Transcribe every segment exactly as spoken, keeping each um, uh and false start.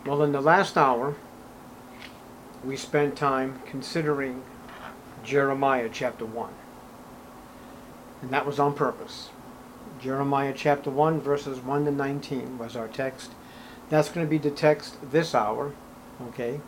Well, in the last hour, we spent time considering Jeremiah chapter one. And that was on purpose. Jeremiah chapter one, verses one to nineteen was our text. That's going to be the text this hour, okay?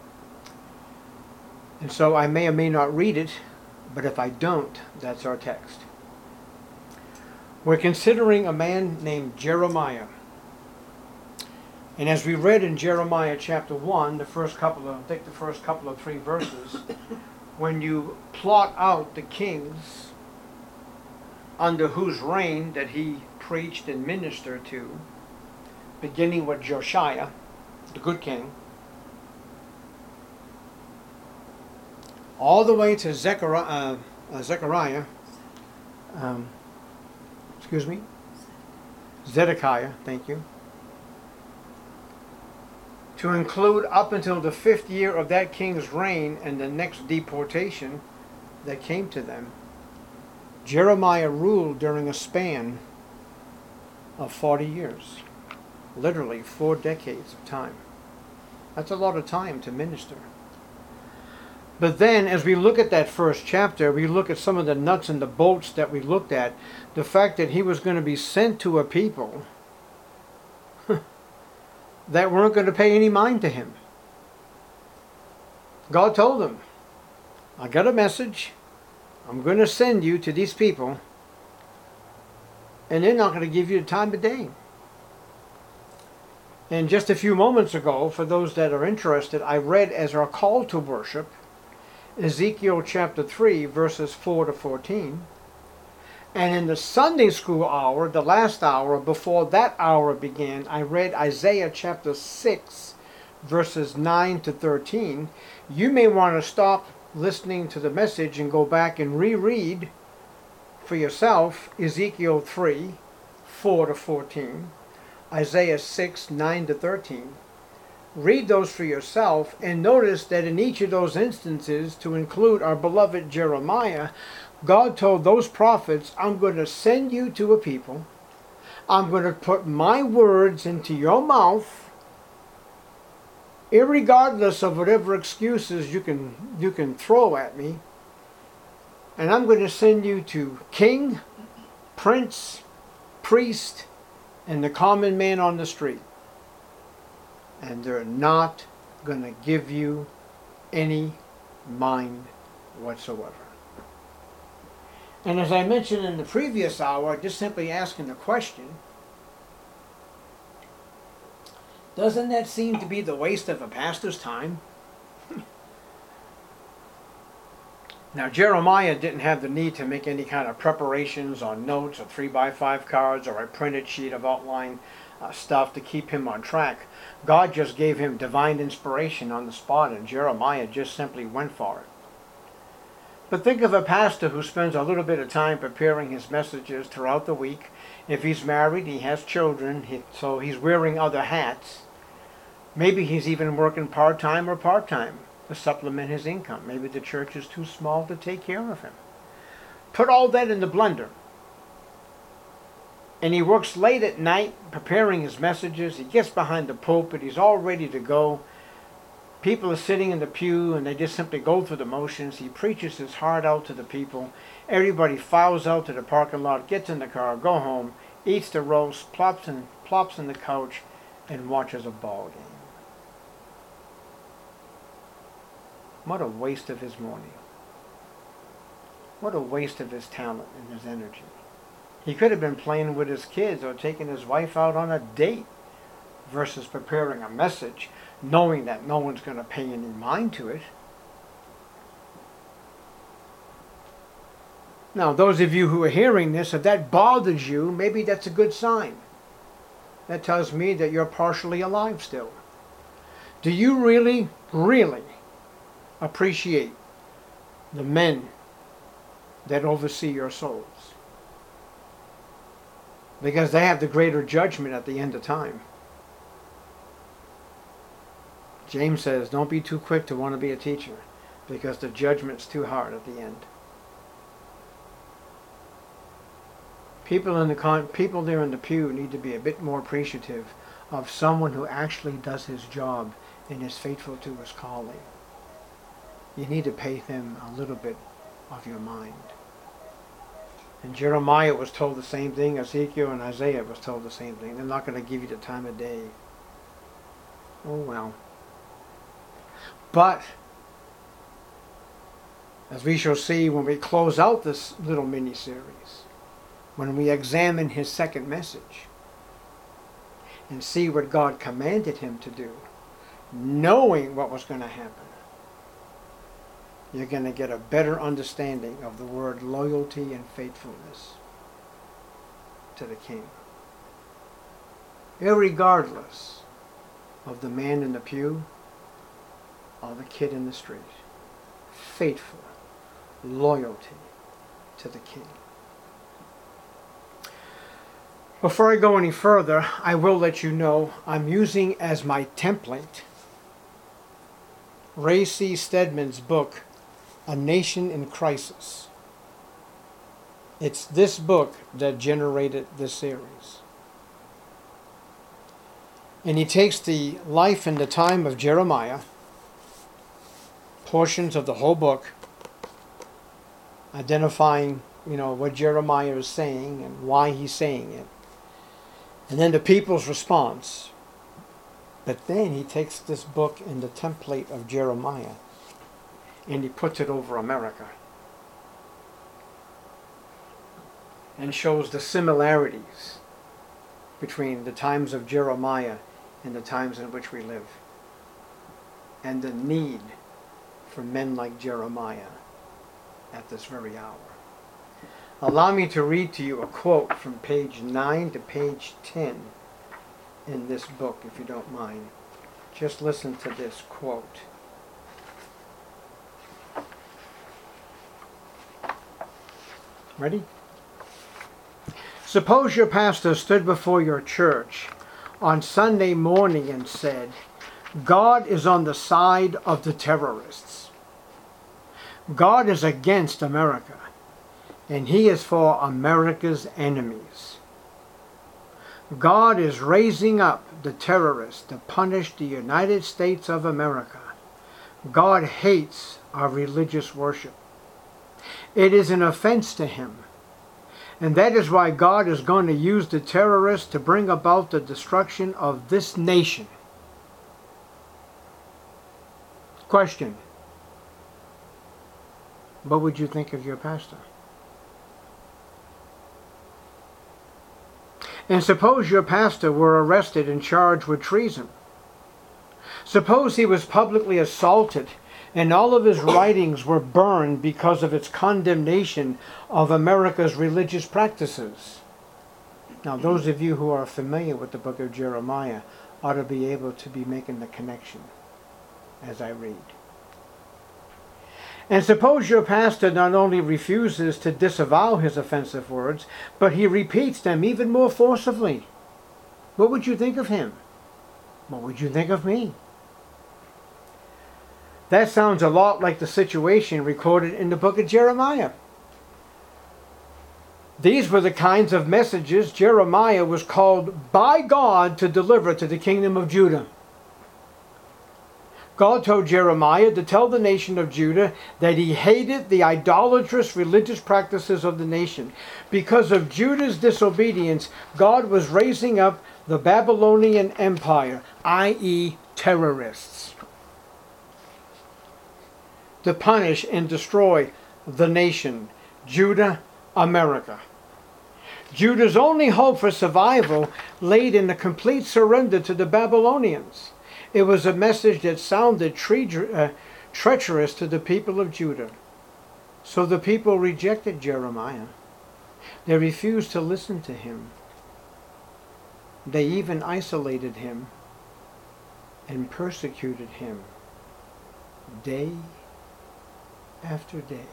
And so I may or may not read it, but if I don't, that's our text. We're considering a man named Jeremiah. And as we read in Jeremiah chapter one, the first couple of, I think the first couple of three verses, when you plot out the kings under whose reign that he preached and ministered to, beginning with Josiah, the good king, all the way to Zechariah, uh, uh, Zechariah um, excuse me, Zedekiah, thank you, to include up until the fifth year of that king's reign and the next deportation that came to them. Jeremiah ruled during a span of forty years. Literally four decades of time. That's a lot of time to minister. But then, as we look at that first chapter, we look at some of the nuts and the bolts that we looked at. The fact that he was going to be sent to a people that weren't going to pay any mind to him. God told him, I got a message. I'm going to send you to these people, and they're not going to give you the time of day. And just a few moments ago, for those that are interested, I read as our call to worship Ezekiel chapter three, verses four to fourteen. And in the Sunday school hour, the last hour, before that hour began, I read Isaiah chapter six, verses nine to thirteen. You may want to stop listening to the message and go back and reread for yourself Ezekiel three, four to fourteen, Isaiah six, nine to thirteen. Read those for yourself and notice that in each of those instances, to include our beloved Jeremiah, God told those prophets, I'm going to send you to a people. I'm going to put my words into your mouth, irregardless of whatever excuses you can, you can throw at me. And I'm going to send you to king, prince, priest, and the common man on the street. And they're not going to give you any mind whatsoever. And as I mentioned in the previous hour, just simply asking the question, doesn't that seem to be the waste of a pastor's time? Now, Jeremiah didn't have the need to make any kind of preparations on notes or three by five cards or a printed sheet of outline uh, stuff to keep him on track. God just gave him divine inspiration on the spot, and Jeremiah just simply went for it. But think of a pastor who spends a little bit of time preparing his messages throughout the week. If he's married, he has children, he, so he's wearing other hats. Maybe he's even working part-time or part-time to supplement his income. Maybe the church is too small to take care of him. Put all that in the blender. And he works late at night preparing his messages. He gets behind the pulpit. He's all ready to go. People are sitting in the pew and they just simply go through the motions. He preaches his heart out to the people. Everybody files out to the parking lot, gets in the car, go home, eats the roast, plops in, plops in the couch, and watches a ball game. What a waste of his morning. What a waste of his talent and his energy. He could have been playing with his kids or taking his wife out on a date versus preparing a message, knowing that no one's going to pay any mind to it. Now, those of you who are hearing this, if that bothers you, maybe that's a good sign. That tells me that you're partially alive still. Do you really, really appreciate the men that oversee your souls? Because they have the greater judgment at the end of time. James says, don't be too quick to want to be a teacher, because the judgment's too hard at the end. People in the con people there in the pew need to be a bit more appreciative of someone who actually does his job and is faithful to his calling. You need to pay them a little bit of your mind. And Jeremiah was told the same thing. Ezekiel and Isaiah was told the same thing. They're not going to give you the time of day. Oh well. But, as we shall see when we close out this little mini-series, when we examine his second message and see what God commanded him to do, knowing what was going to happen, you're going to get a better understanding of the word loyalty and faithfulness to the king. Irregardless of the man in the pew or the kid in the street. Faithful loyalty to the king. Before I go any further, I will let you know I'm using as my template Ray C. Stedman's book, A Nation in Crisis. It's this book that generated this series. And he takes the life and the time of Jeremiah, portions of the whole book, identifying, you know, what Jeremiah is saying and why he's saying it. And then the people's response. But then he takes this book in the template of Jeremiah and he puts it over America and shows the similarities between the times of Jeremiah and the times in which we live, and the need for men like Jeremiah at this very hour. Allow me to read to you a quote from page nine to page ten in this book, if you don't mind. Just listen to this quote. Ready? Suppose your pastor stood before your church on Sunday morning and said, God is on the side of the terrorists. God is against America, and he is for America's enemies. God is raising up the terrorists to punish the United States of America. God hates our religious worship. It is an offense to him. And that is why God is going to use the terrorists to bring about the destruction of this nation. Question. What would you think of your pastor? And suppose your pastor were arrested and charged with treason. Suppose he was publicly assaulted and all of his writings were burned because of its condemnation of America's religious practices. Now, those of you who are familiar with the book of Jeremiah ought to be able to be making the connection as I read. And suppose your pastor not only refuses to disavow his offensive words, but he repeats them even more forcibly. What would you think of him? What would you think of me? That sounds a lot like the situation recorded in the book of Jeremiah. These were the kinds of messages Jeremiah was called by God to deliver to the kingdom of Judah. God told Jeremiah to tell the nation of Judah that he hated the idolatrous religious practices of the nation. Because of Judah's disobedience, God was raising up the Babylonian Empire, that is terrorists, to punish and destroy the nation, Judah, America. Judah's only hope for survival laid in the complete surrender to the Babylonians. It was a message that sounded tre- uh, treacherous to the people of Judah. So the people rejected Jeremiah. They refused to listen to him. They even isolated him and persecuted him day after day.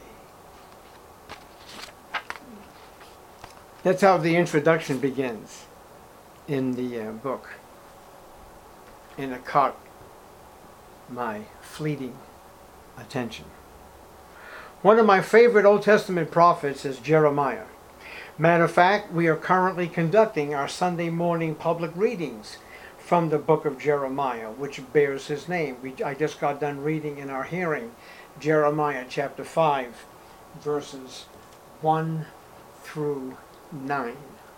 That's how the introduction begins in the uh, book. And it caught my fleeting attention. One of my favorite Old Testament prophets is Jeremiah. Matter of fact, we are currently conducting our Sunday morning public readings from the book of Jeremiah, which bears his name. We, I just got done reading in our hearing Jeremiah chapter five, verses one through nine.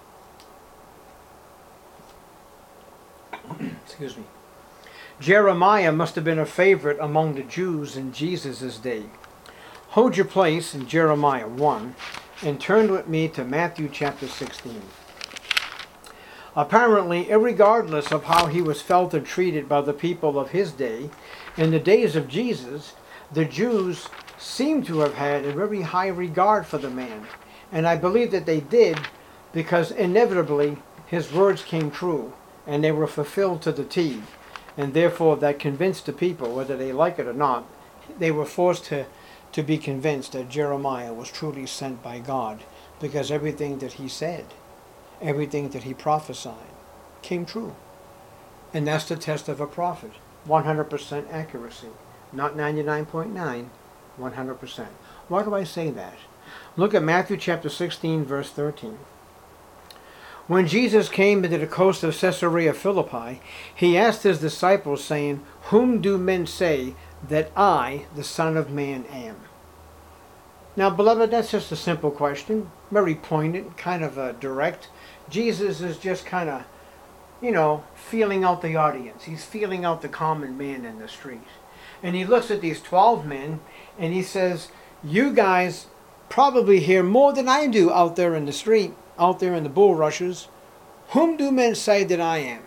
Excuse me. Jeremiah must have been a favorite among the Jews in Jesus' day. Hold your place in Jeremiah one and turn with me to Matthew chapter sixteen. Apparently, irregardless of how he was felt and treated by the people of his day, in the days of Jesus, the Jews seem to have had a very high regard for the man. And I believe that they did because inevitably his words came true and they were fulfilled to the T. And therefore that convinced the people, whether they like it or not, they were forced to, to be convinced that Jeremiah was truly sent by God, because everything that he said, everything that he prophesied came true. And that's the test of a prophet. one hundred percent accuracy. Not ninety-nine point nine, one hundred percent. Why do I say that? Look at Matthew chapter sixteen, verse thirteen. When Jesus came into the coast of Caesarea Philippi, he asked his disciples, saying, "Whom do men say that I, the Son of Man, am?" Now, beloved, that's just a simple question. Very poignant, kind of uh, direct. Jesus is just kind of, you know, feeling out the audience. He's feeling out the common man in the street. And he looks at these twelve men and he says, "You guys probably hear more than I do out there in the street, out there in the bulrushes. Whom do men say that I am?"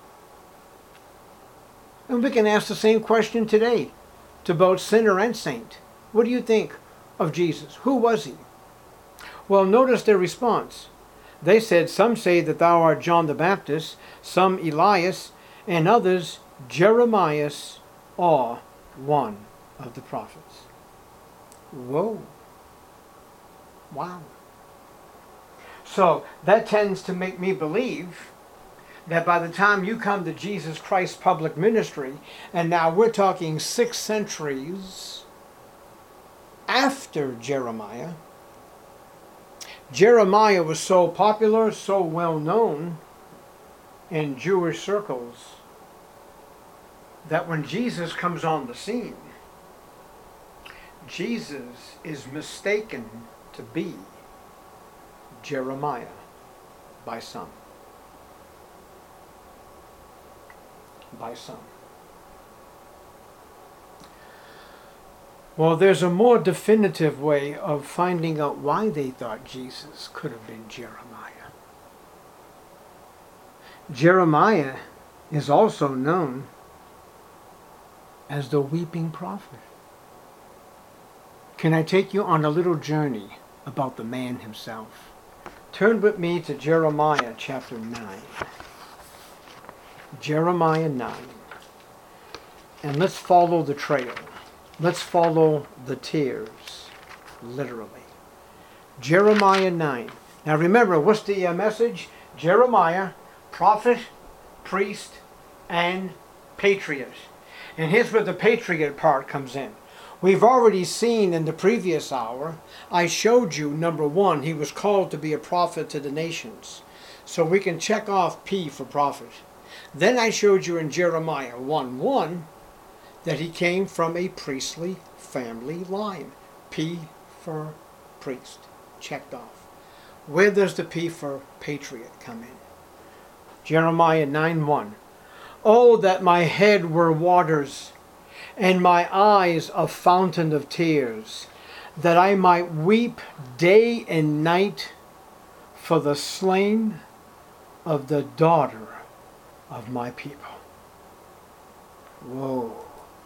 And we can ask the same question today to both sinner and saint. What do you think of Jesus? Who was he? Well, notice their response. They said, "Some say that thou art John the Baptist, some Elias, and others Jeremiah, or one of the prophets." Whoa. Wow. So that tends to make me believe that by the time you come to Jesus Christ's public ministry, and now we're talking six centuries after Jeremiah, Jeremiah was so popular, so well known in Jewish circles, that when Jesus comes on the scene, Jesus is mistaken to be Jeremiah by some. By some. Well, there's a more definitive way of finding out why they thought Jesus could have been Jeremiah. Jeremiah is also known as the weeping prophet. Can I take you on a little journey about the man himself? Turn with me to Jeremiah chapter nine. Jeremiah nine. And let's follow the trail. Let's follow the tears, literally. Jeremiah nine. Now remember, what's the uh, message? Jeremiah, prophet, priest, and patriot. And here's where the patriot part comes in. We've already seen in the previous hour, I showed you, number one, he was called to be a prophet to the nations. So we can check off P for prophet. Then I showed you in Jeremiah one one that he came from a priestly family line. P for priest. Checked off. Where does the P for patriot come in? Jeremiah nine one. "Oh, that my head were waters, and my eyes a fountain of tears, that I might weep day and night for the slain of the daughter of my people." Whoa.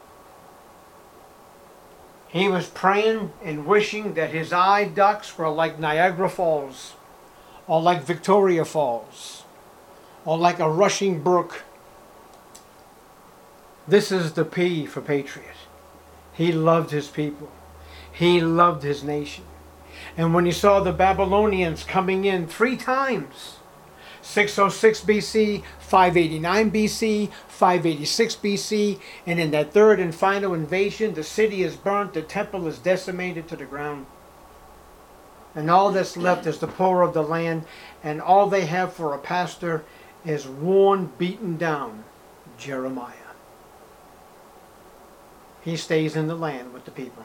He was praying and wishing that his eye ducts were like Niagara Falls, or like Victoria Falls, or like a rushing brook. This is the P for patriot. He loved his people. He loved his nation. And when he saw the Babylonians coming in three times, six oh six B C, five eighty-nine B C, five eighty-six B C, and in that third and final invasion, the city is burnt, the temple is decimated to the ground. And all that's left is the poor of the land, and all they have for a pastor is worn, beaten down Jeremiah. He stays in the land with the people.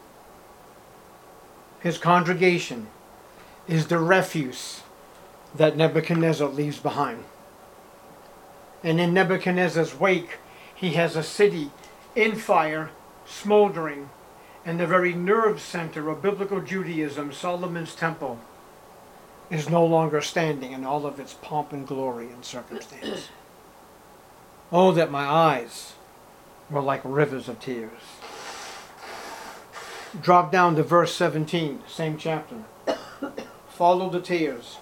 His congregation is the refuse that Nebuchadnezzar leaves behind. And in Nebuchadnezzar's wake, he has a city in fire, smoldering, and the very nerve center of biblical Judaism, Solomon's temple, is no longer standing in all of its pomp and glory and circumstance. Oh, that my eyes were like rivers of tears. Drop down to verse seventeen, same chapter. Follow the tears.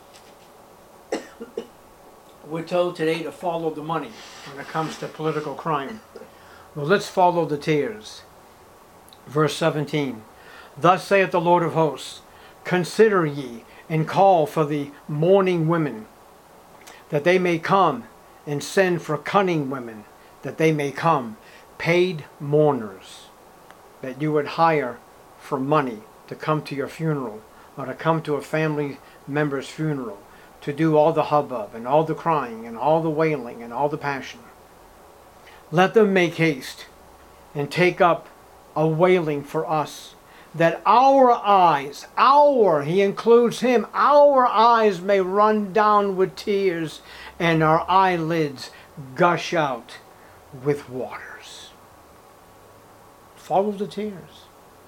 We're told today to follow the money when it comes to political crime. Well, let's follow the tears. Verse seventeen. Thus saith the Lord of hosts, consider ye, and call for the mourning women, that they may come, and send for cunning women, that they may come, paid mourners, that you would hire for money to come to your funeral, or to come to a family member's funeral, to do all the hubbub, and all the crying, and all the wailing, and all the passion. Let them make haste, and take up a wailing for us, that our eyes, our, he includes him, our eyes may run down with tears, and our eyelids gush out with waters. Follow the tears.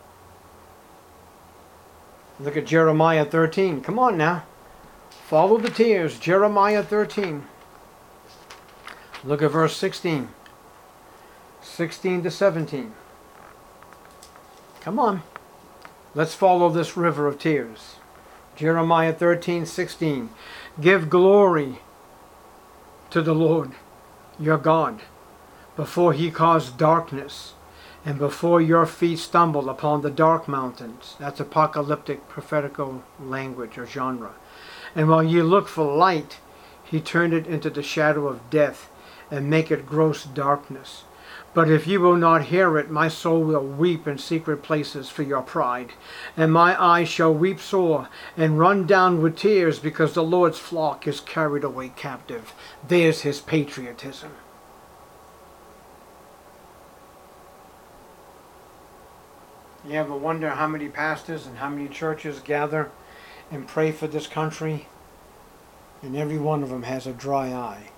Look at Jeremiah thirteen. Come on now. Follow the tears. Jeremiah thirteen. Look at verse sixteen. sixteen to seventeen. Come on. Let's follow this river of tears. Jeremiah thirteen, sixteen. Give glory to the Lord your God before he cause darkness, and before your feet stumble upon the dark mountains. That's apocalyptic prophetical language or genre. And while ye look for light, he turned it into the shadow of death, and make it gross darkness. But if ye will not hear it, my soul will weep in secret places for your pride, and my eyes shall weep sore, and run down with tears, because the Lord's flock is carried away captive. There's his patriotism. You ever wonder how many pastors and how many churches gather and pray for this country, and every one of them has a dry eye?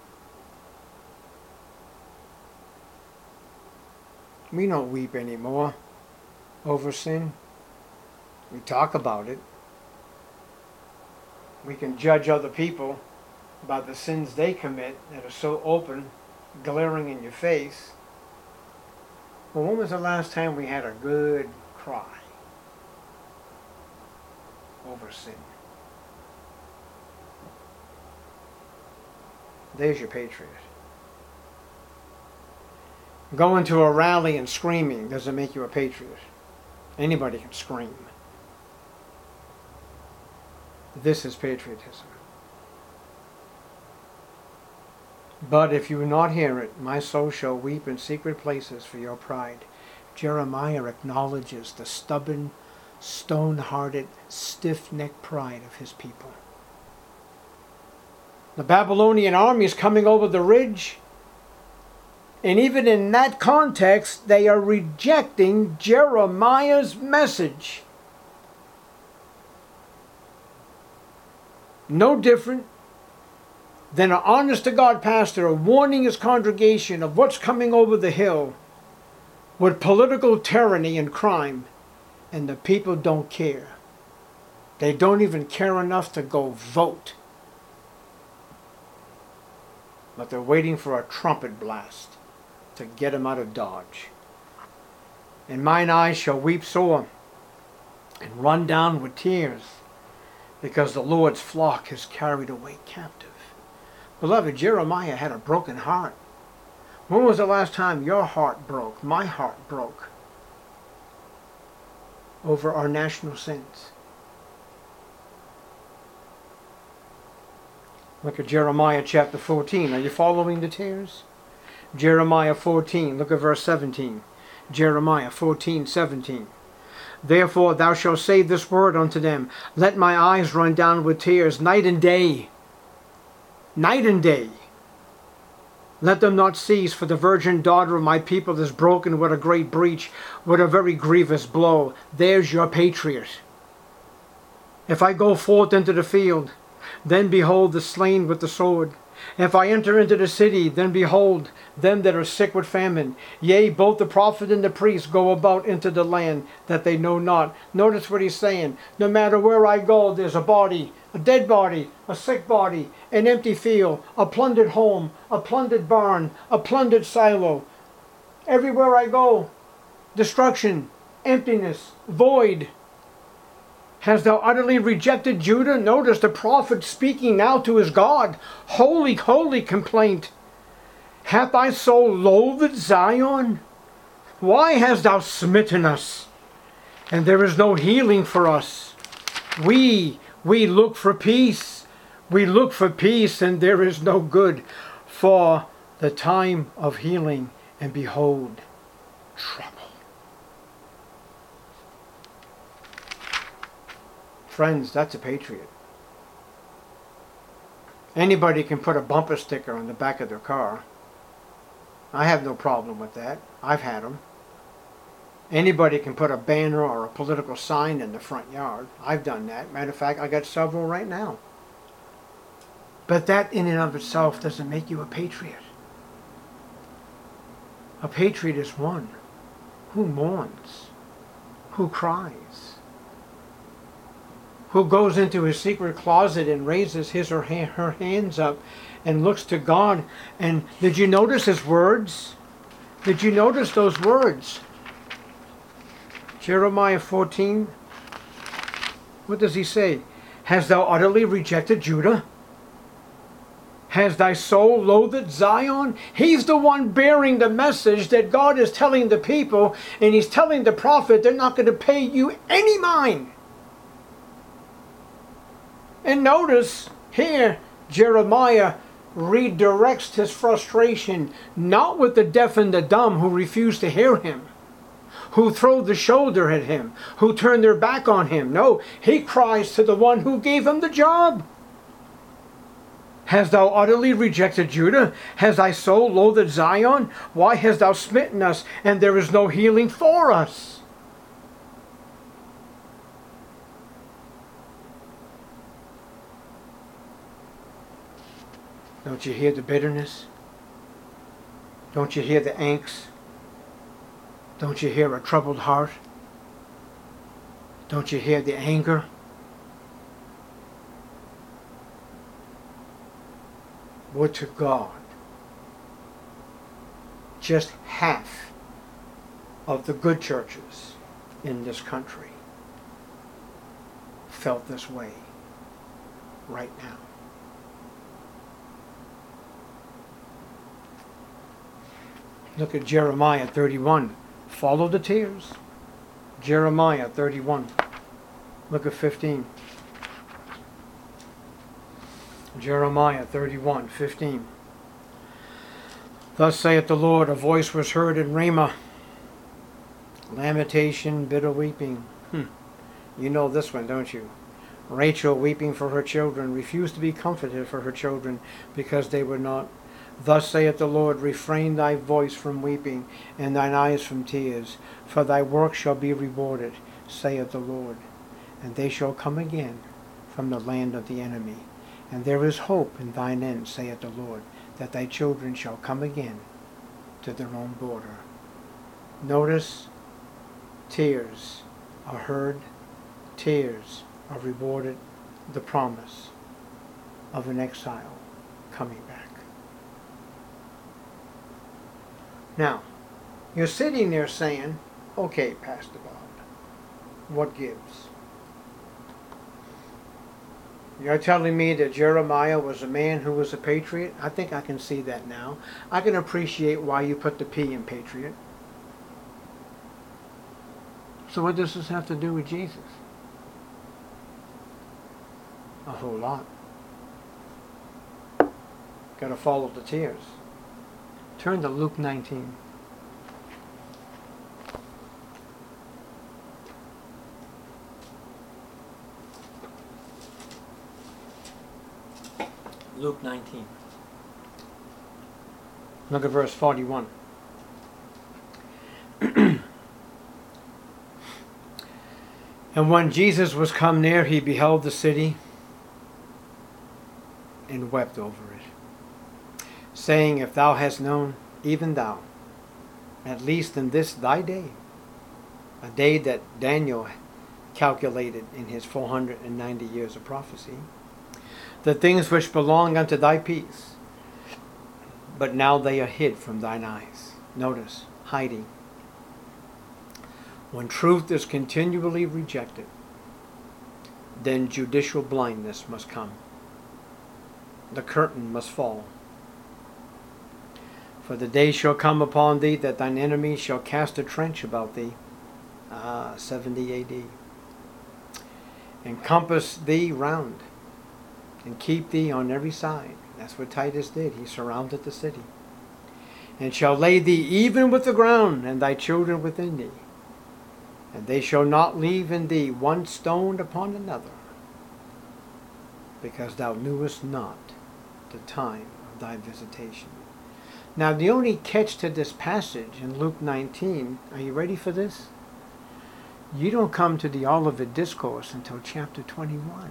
We don't weep anymore over sin. We talk about it. We can judge other people by the sins they commit that are so open, glaring in your face. Well, when was the last time we had a good cry over sin? There's your patriot. Going to a rally and screaming doesn't make you a patriot. Anybody can scream. This is patriotism. But if you will not hear it, my soul shall weep in secret places for your pride. Jeremiah acknowledges the stubborn, stone-hearted, stiff-necked pride of his people. The Babylonian army is coming over the ridge, and even in that context, they are rejecting Jeremiah's message. No different than an honest-to-God pastor warning his congregation of what's coming over the hill with political tyranny and crime, and the people don't care. They don't even care enough to go vote. But they're waiting for a trumpet blast to get them out of Dodge. And mine eyes shall weep sore and run down with tears, because the Lord's flock is carried away captive. Beloved, Jeremiah had a broken heart. When was the last time your heart broke, my heart broke, over our national sins? Look at Jeremiah chapter fourteen. Are you following the tears? Jeremiah fourteen, look at verse seventeen. Jeremiah fourteen, seventeen. Therefore thou shalt say this word unto them, let my eyes run down with tears night and day. night and day. Let them not cease, for the virgin daughter of my people is broken with a great breach, with a very grievous blow. There's your patriot. If I go forth into the field, then behold the slain with the sword. If I enter into the city, then behold them that are sick with famine. Yea, both the prophet and the priest go about into the land that they know not. Notice what he's saying. No matter where I go, there's a body, a dead body, a sick body, an empty field, a plundered home, a plundered barn, a plundered silo. Everywhere I go, destruction, emptiness, void. Hast thou utterly rejected Judah? Notice the prophet speaking now to his God. Holy, holy complaint. Hath thy soul loathed Zion? Why hast thou smitten us? And there is no healing for us. We, we look for peace. We look for peace, and there is no good for the time of healing. And behold, trouble. Friends, that's a patriot. Anybody can put a bumper sticker on the back of their car. I have no problem with that. I've had them. Anybody can put a banner or a political sign in the front yard. I've done that. Matter of fact, I got several right now. But that in and of itself doesn't make you a patriot. A patriot is one who mourns, who cries, who goes into his secret closet and raises his or her hands up and looks to God. And did you notice his words? Did you notice those words? Jeremiah fourteen. What does he say? Hast thou utterly rejected Judah? Has thy soul loathed Zion? He's the one bearing the message that God is telling the people, and he's telling the prophet they're not going to pay you any mind. And notice here, Jeremiah redirects his frustration not with the deaf and the dumb who refuse to hear him, who throw the shoulder at him, who turn their back on him. No, he cries to the one who gave him the job. Hast thou utterly rejected Judah? Has thy soul loathed Zion? Why hast thou smitten us, and there is no healing for us? Don't you hear the bitterness? Don't you hear the angst? Don't you hear a troubled heart? Don't you hear the anger? Would to God just half of the good churches in this country felt this way right now. Look at Jeremiah thirty-one. Follow the tears. Jeremiah thirty-one. Look at fifteen. Jeremiah thirty-one, fifteen. Thus saith the Lord, a voice was heard in Ramah, lamentation, bitter weeping. Hmm. You know this one, don't you? Rachel weeping for her children, refused to be comforted for her children because they were not. Thus saith the Lord, refrain thy voice from weeping, and thine eyes from tears, for thy work shall be rewarded, saith the Lord. And they shall come again from the land of the enemy. And there is hope in thine end, saith the Lord, that thy children shall come again to their own border. Notice, tears are heard, tears are rewarded, the promise of an exile coming back. Now, you're sitting there saying, okay, Pastor Bob, what gives? You're telling me that Jeremiah was a man who was a patriot? I think I can see that now. I can appreciate why you put the P in patriot. So what does this have to do with Jesus? A whole lot. Got to follow the tears. Turn to Luke nineteen. Luke nineteen. Look at verse forty-one. And when Jesus was come near, he beheld the city and wept over it, saying, If thou hast known, even thou, at least in this thy day, a day that Daniel calculated in his four hundred ninety years of prophecy, the things which belong unto thy peace, but now they are hid from thine eyes. Notice, hiding. When truth is continually rejected, then judicial blindness must come. The curtain must fall. For the day shall come upon thee that thine enemy shall cast a trench about thee, ah, seventy A D, and compass thee round, and keep thee on every side. That's what Titus did. He surrounded the city. And shall lay thee even with the ground, and thy children within thee. And they shall not leave in thee one stone upon another, because thou knewest not the time of thy visitation. Now the only catch to this passage in Luke nineteen, are you ready for this? You don't come to the Olivet Discourse until chapter twenty-one.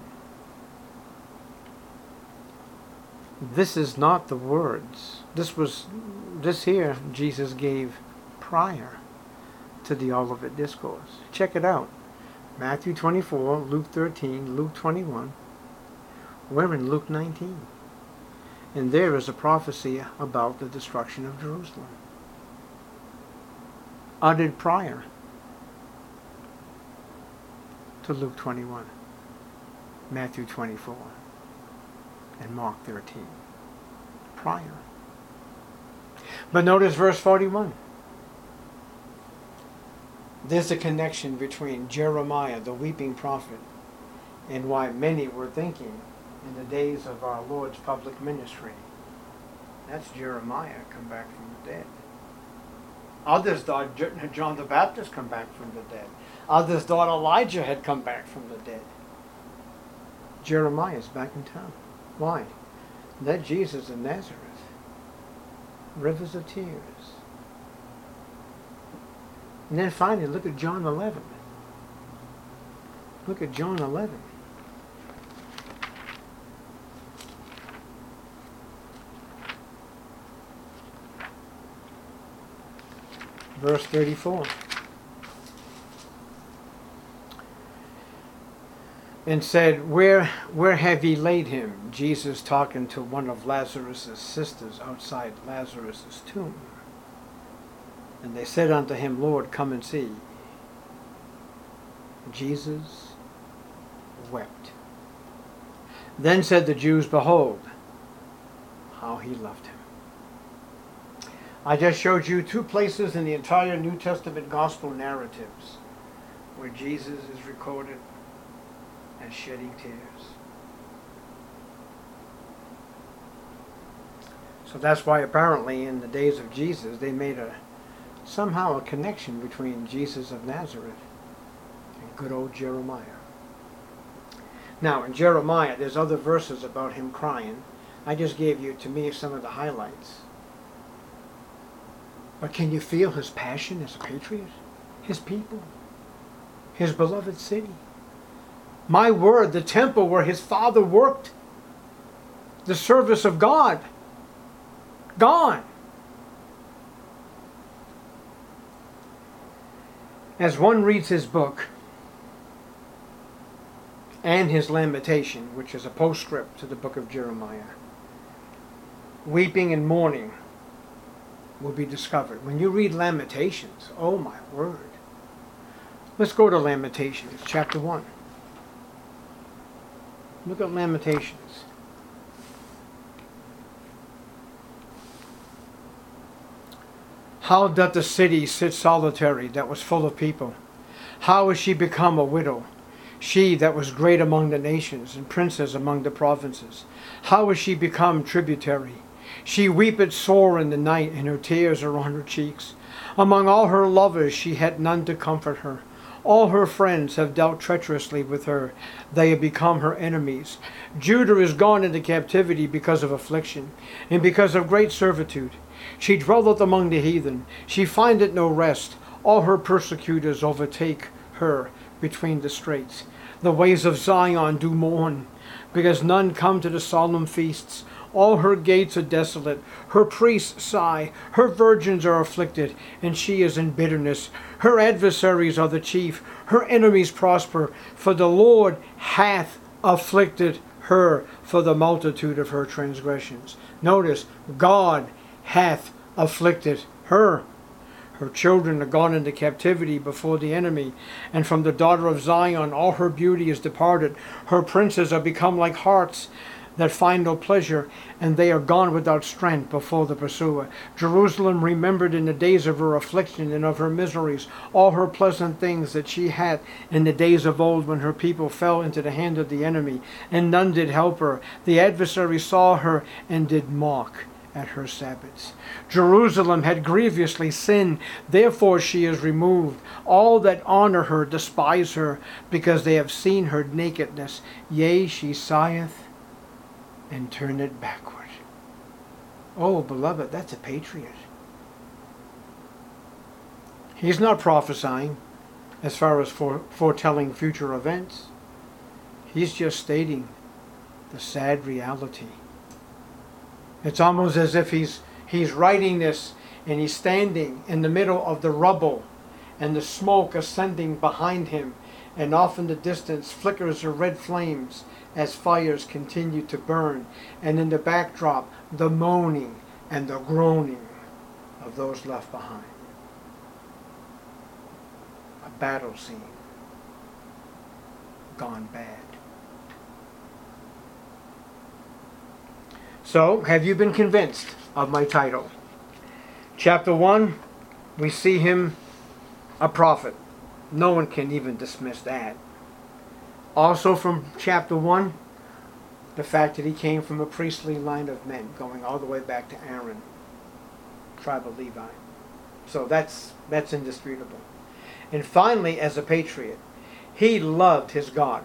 This is not the words. This was, this here Jesus gave prior to the Olivet Discourse. Check it out. Matthew twenty-four, Luke thirteen, Luke twenty-one. We're in Luke nineteen. And there is a prophecy about the destruction of Jerusalem, uttered prior to Luke twenty-one, Matthew twenty-four, and Mark thirteen. Prior. But notice verse forty-one. There's a connection between Jeremiah, the weeping prophet, and why many were thinking in the days of our Lord's public ministry. That's Jeremiah come back from the dead. Others thought John the Baptist come back from the dead. Others thought Elijah had come back from the dead. Jeremiah is back in town. Why? That Jesus of Nazareth. Rivers of tears. And then finally, look at John eleven. Look at John eleven. Verse thirty-four. And said, Where where have ye laid him? Jesus talking to one of Lazarus' sisters outside Lazarus' tomb. And they said unto him, Lord, come and see. Jesus wept. Then said the Jews, Behold, how he loved him. I just showed you two places in the entire New Testament gospel narratives where Jesus is recorded as shedding tears. So that's why apparently in the days of Jesus they made a somehow a connection between Jesus of Nazareth and good old Jeremiah. Now in Jeremiah there's other verses about him crying. I just gave you, to me, some of the highlights. But can you feel his passion as a patriot? His people. His beloved city. My word, the temple where his father worked. The service of God. Gone. As one reads his book and his lamentation, which is a postscript to the book of Jeremiah, weeping and mourning will be discovered. When you read Lamentations, oh my word. Let's go to Lamentations, chapter one. Look at Lamentations. How doth the city sit solitary that was full of people? How is she become a widow? She that was great among the nations and princess among the provinces. How is she become tributary? She weepeth sore in the night, and her tears are on her cheeks. Among all her lovers she had none to comfort her. All her friends have dealt treacherously with her. They have become her enemies. Judah is gone into captivity because of affliction, and because of great servitude. She dwelleth among the heathen. She findeth no rest. All her persecutors overtake her between the straits. The ways of Zion do mourn, because none come to the solemn feasts. All her gates are desolate. Her priests sigh. Her virgins are afflicted, and she is in bitterness. Her adversaries are the chief. Her enemies prosper. For the Lord hath afflicted her for the multitude of her transgressions. Notice, God hath afflicted her. Her children are gone into captivity before the enemy, and from the daughter of Zion all her beauty is departed. Her princes are become like harts that find no pleasure, and they are gone without strength before the pursuer. Jerusalem remembered in the days of her affliction and of her miseries all her pleasant things that she had in the days of old, when her people fell into the hand of the enemy, and none did help her. The adversary saw her and did mock at her Sabbaths. Jerusalem had grievously sinned, therefore she is removed. All that honor her despise her, because they have seen her nakedness. Yea, she sigheth and turneth backward. Oh, beloved, that's a patriot. He's not prophesying as far as for, foretelling future events. He's just stating the sad reality. It's almost as if he's he's writing this and he's standing in the middle of the rubble and the smoke ascending behind him, and off in the distance flickers of red flames as fires continue to burn, and in the backdrop the moaning and the groaning of those left behind. A battle scene gone bad. So, have you been convinced of my title? Chapter one, we see him a prophet. No one can even dismiss that. Also from chapter one, the fact that he came from a priestly line of men, going all the way back to Aaron, tribe of Levi. So that's that's indisputable. And finally, as a patriot, he loved his God.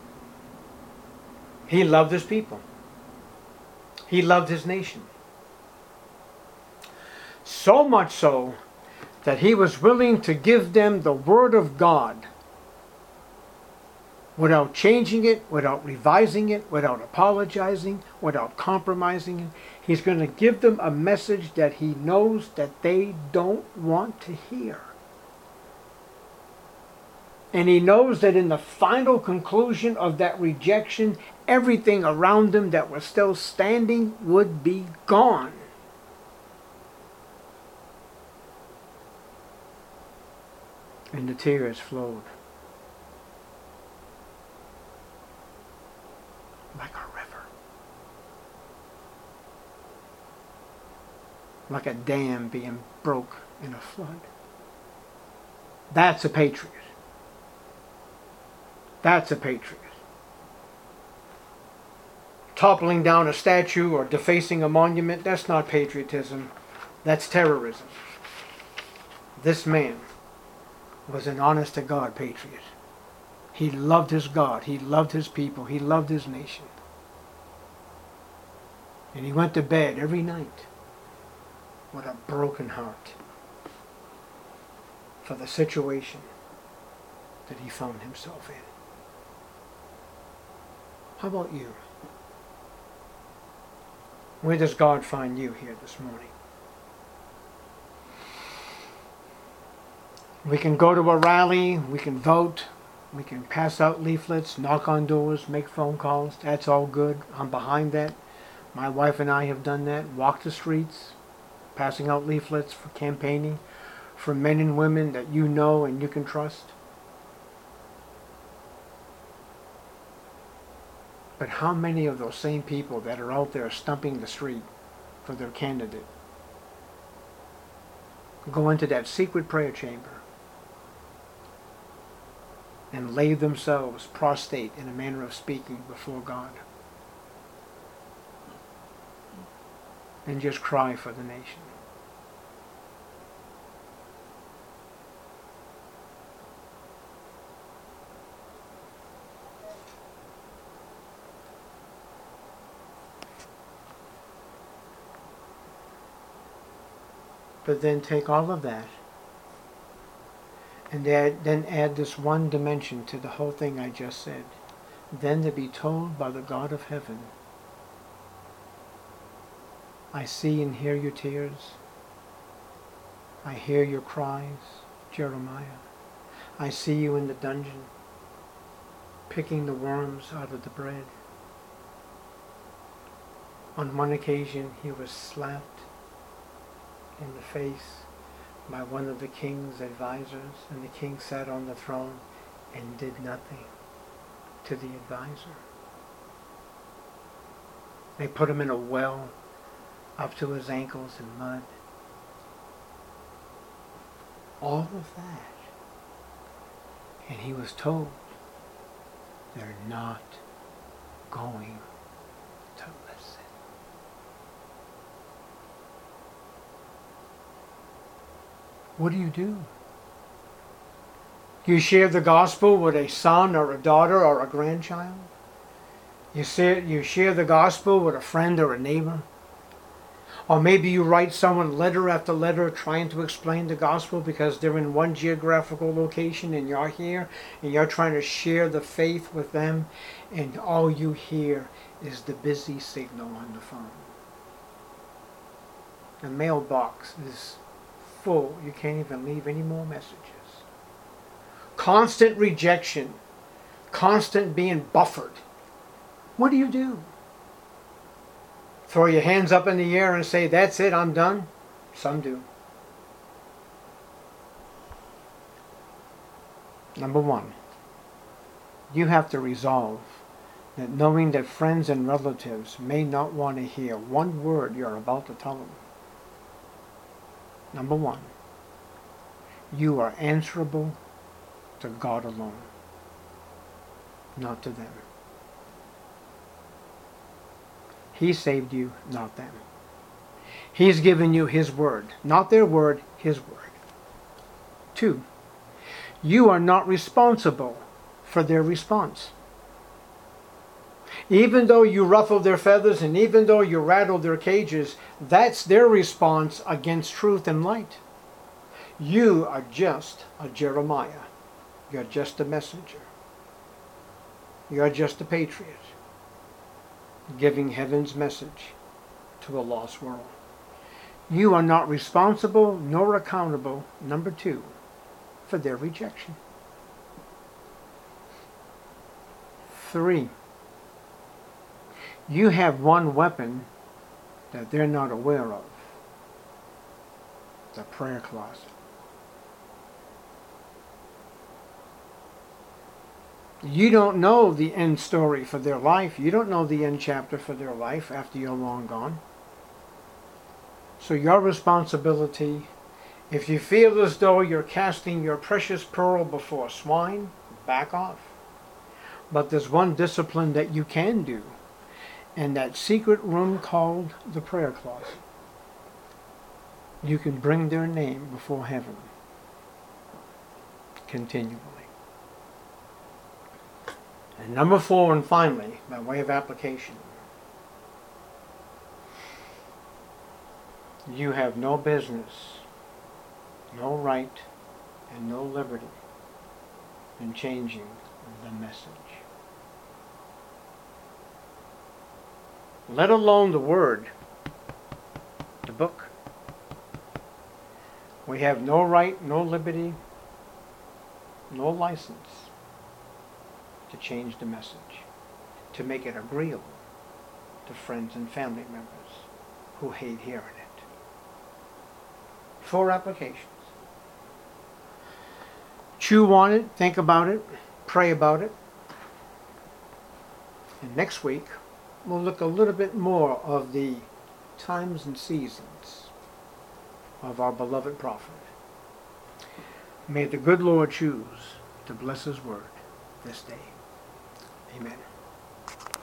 He loved his people. He loved his nation. So much so that he was willing to give them the Word of God without changing it, without revising it, without apologizing, without compromising it. He's going to give them a message that he knows that they don't want to hear. And he knows that in the final conclusion of that rejection, everything around them that was still standing would be gone. And the tears flowed like a river, like a dam being broke in a flood. That's a patriot. That's a patriot. Toppling down a statue or defacing a monument, that's not patriotism. That's terrorism. This man was an honest-to-God patriot. He loved his God. He loved his people. He loved his nation. And he went to bed every night with a broken heart for the situation that he found himself in. How about you? Where does God find you here this morning? We can go to a rally, we can vote, we can pass out leaflets, knock on doors, make phone calls. That's all good. I'm behind that. My wife and I have done that. Walk the streets, passing out leaflets for campaigning for men and women that you know and you can trust. But how many of those same people that are out there stumping the street for their candidate go into that secret prayer chamber and lay themselves prostrate in a manner of speaking before God and just cry for the nation? But then take all of that and add, then add this one dimension to the whole thing I just said. Then to be told by the God of heaven, I see and hear your tears. I hear your cries, Jeremiah. I see you in the dungeon, picking the worms out of the bread. On one occasion, he was slapped in the face by one of the king's advisors, and the king sat on the throne and did nothing to the advisor. They put him in a well up to his ankles in mud. All of that. And he was told, they're not going to listen. What do you do? You share the gospel with a son or a daughter or a grandchild? You share, you share the gospel with a friend or a neighbor? Or maybe you write someone letter after letter trying to explain the gospel because they're in one geographical location and you're here and you're trying to share the faith with them, and all you hear is the busy signal on the phone. The mailbox is full. You can't even leave any more messages. Constant rejection. Constant being buffered. What do you do? Throw your hands up in the air and say, that's it, I'm done? Some do. Number one, you have to resolve that knowing that friends and relatives may not want to hear one word you're about to tell them. Number one, you are answerable to God alone, not to them. He saved you, not them. He's given you His word, not their word, His word. Two, you are not responsible for their response. Even though you ruffle their feathers and even though you rattle their cages, that's their response against truth and light. You are just a Jeremiah. You're just a messenger. You're just a patriot, giving heaven's message to a lost world. You are not responsible nor accountable, number two, for their rejection. Three, you have one weapon that they're not aware of, the prayer closet. You don't know the end story for their life. You don't know the end chapter for their life after you're long gone. So your responsibility, if you feel as though you're casting your precious pearl before swine, back off. But there's one discipline that you can do in that secret room called the prayer closet. You can bring their name before heaven continually. And number four, and finally, by way of application, you have no business, no right, and no liberty in changing the message. Let alone the word, the book. We have no right, no liberty, no license to change the message, to make it agreeable to friends and family members who hate hearing it. Four applications. Chew on it, think about it, pray about it. And next week, we'll look a little bit more of the times and seasons of our beloved prophet. May the good Lord choose to bless His word this day. Amen.